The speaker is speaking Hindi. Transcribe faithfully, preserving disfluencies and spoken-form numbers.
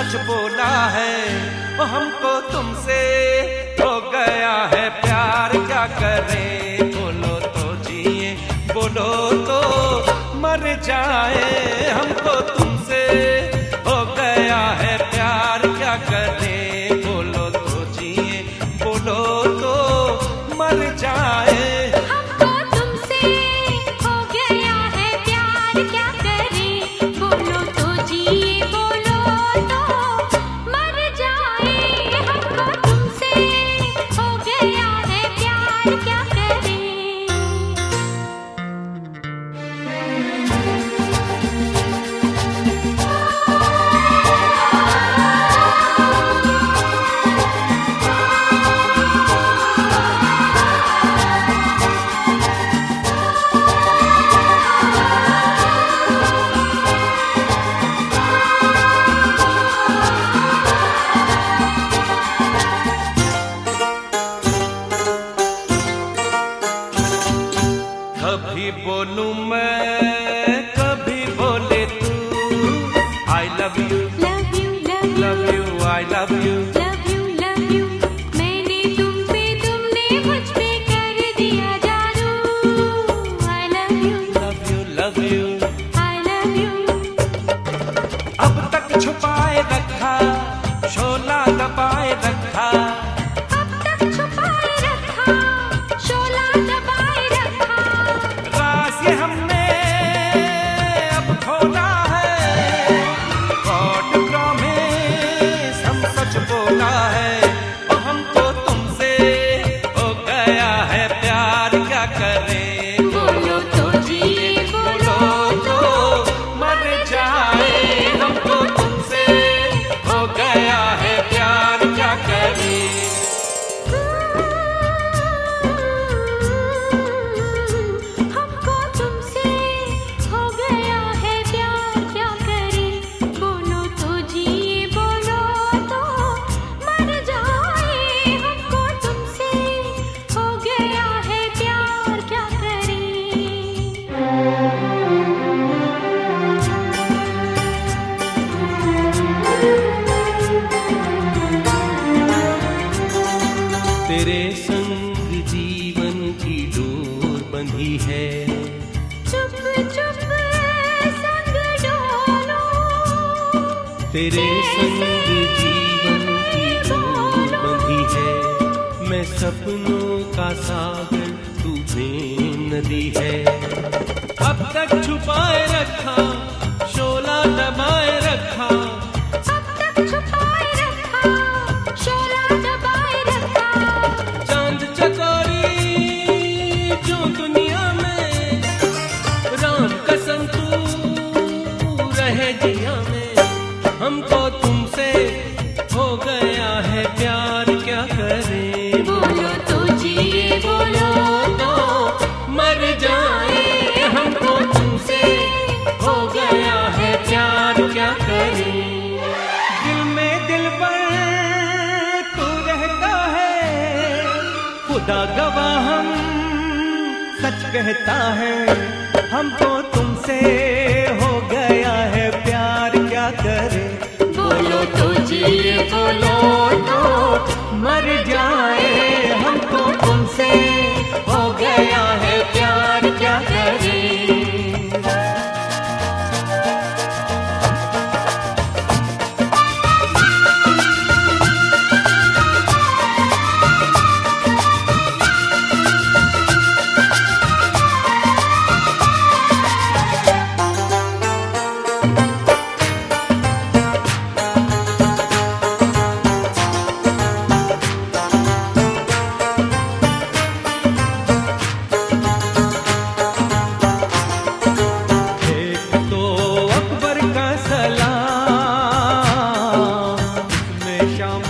सच बोला है, वो हमको तुमसे हो गया है प्यार, क्या करें? बोलो तो जिए, बोलो तो मर जाए, हमको तुमसे हो गया है प्यार, क्या करें? बोलो तो जिए, बोलो तो मर जाए। कभी बोलूं मैं, कभी बोले तू, I love you, love you, love you, love you, I love you, love you, love you। मैंने तुम पे, तुमने मुझ पे कर दिया जादू। I love you, love you, love you, I love you। अब तक छुपाए रखा, शोला दबाए रखा, अब तक छुपाए रखा, शोला दबाए रखा। राज ये हमने अब खोला है, गॉड प्रॉमिस हम सच बोला है, और हमको तुमसे हो गया है प्यार, क्या करें? बोलो तो जिए, बोलो तो मर जाए, हमको तुमसे हो गया है प्यार, क्या करें? हमको तुमसे हो गया है प्यार, क्या करें? बोलो तो जिए, बोलो तो मर जाए, हमको तुमसे हो गया है प्यार, क्या करें? तेरे संग जीवन की डोर बंधी है, चुप चुप संग डोलो, तेरे संग जीवन की डोर बंधी है, मैं सपनों का सागर, तू प्रेम नदी है। अब तक छुपाए रखा, शोला दबाए रखा, अब तक छुपाए रखा, शोला दबाए रखा। चांद चकोरी जो दुनिया में, राम कसम तू रहे जिया में, हमको तुमसे हो गया है प्यार, क्या करें? बोलो तो जिए, बोलो तो मर जाए, हमको तुमसे हो गया है प्यार, क्या करें? दिल में दिलबर तू रहता है, खुदा गवाह हम सच कहता है, हमको तुमसे हो गया है प्यार, क्या करें? बोलो तो जिए, बोलो तो मर जाए, हमको तुमसे हो गया है प्यार, क्या करें? एक तो अकबर का सलाम, उसमें शाम